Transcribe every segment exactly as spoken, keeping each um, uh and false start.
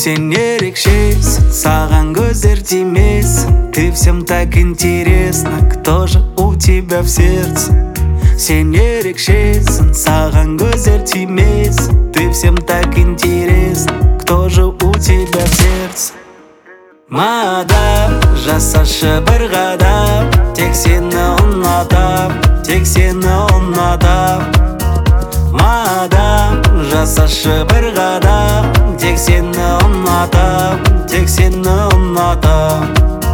Сен ерекшесің, саған көздер тимесін. Ты всем так интересно, кто же у тебя в сердце. Сен ерекшесің, саған көздер тимесін. Ты всем так интересно, кто же у тебя в сердце. Мадам, жасашы бір қадам, тек сені ұнатам, тек сені ұнатам. Мадам, жасашы бір қадам, тек сені ұнатам, тек сені ұнатам.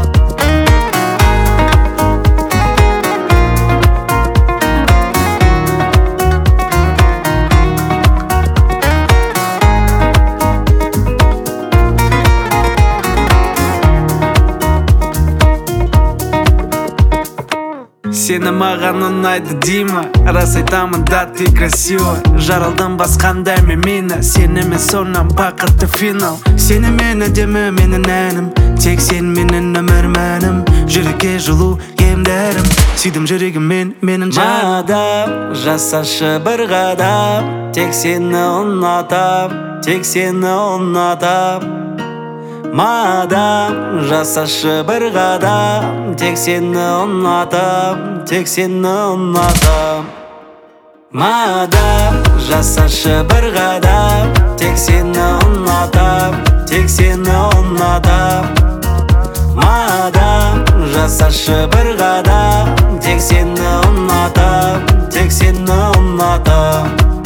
Сені маған ұнайды дейма, рас айтамын да ты красива. Жаралдым басқанда мен мені, сенімен сонан бақытты финал. Сені мені деме менің әнім, тек сен менің өмір мәнім. Жүрекке жылу емдерім, сүйдім жүрегіммен менің жаным. Мадам, жасашы бір қадам, тек сені ұнатам, тек сені ұнатам. Мадам, жасашы бір қадам, тек сені ұнатам, тек сені ұнатам. Мадам, жасашы бір қадам, тек сені ұнатам, тек сені ұнатам. Мадам, жасашы бір қадам, тек сені ұнатам, тек сені ұнатам.